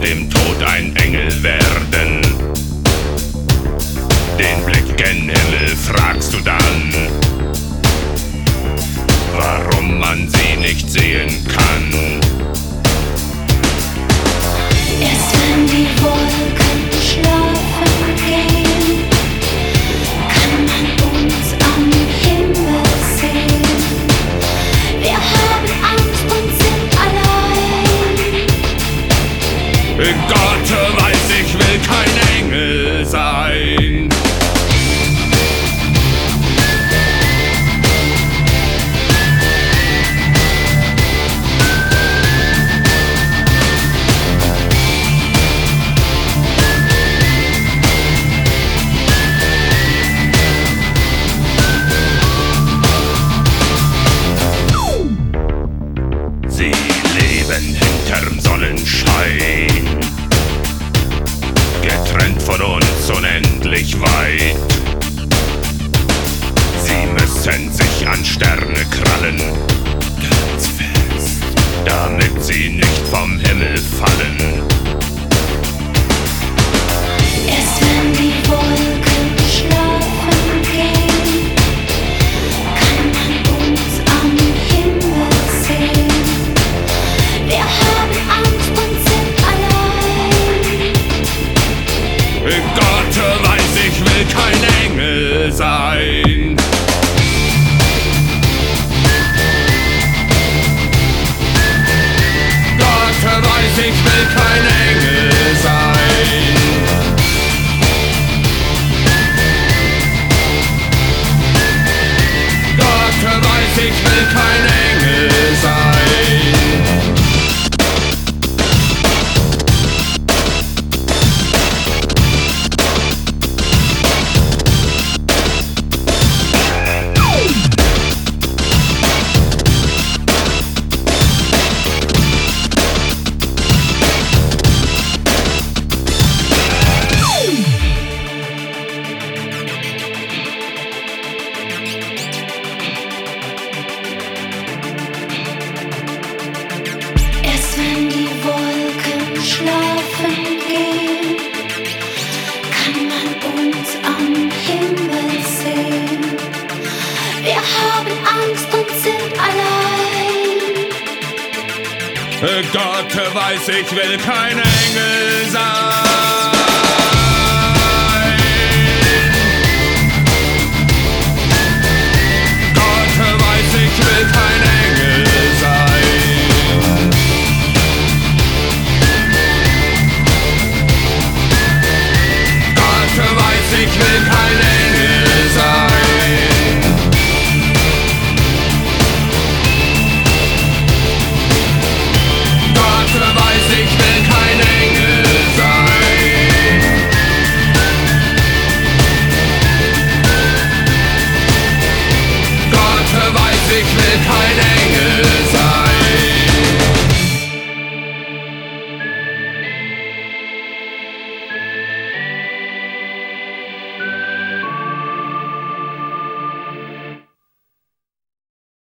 dem Tod ein Engel werden. Den Blick gen Himmel fragst du dann, warum man sie nicht sehen kann. Erst wenn die Wolken schlafen gehen, kann man uns am Himmel sehen. Wir haben Angst und sind allein. Gott weiß, ich will kein Engel sein. Sie leben hinterm Sonnenschein, getrennt von uns unendlich weit. Sie müssen sich an Sterne krallen, ganz fest, damit sie nicht vom Himmel fallen. Erst wenn die Wolken schlafen gehen, kann man uns am Himmel sehen. Wir haben Angst und sind allein. Gott weiß, ich will kein Engel sein. Gott weiß, ich will kein Engel sein. Gott weiß, ich will kein Engel sein. Erst wenn die Wolken schlafen gehen, kann man uns am Himmel sehen. Wir haben Angst und sind allein. Gott weiß, ich will kein Engel sein.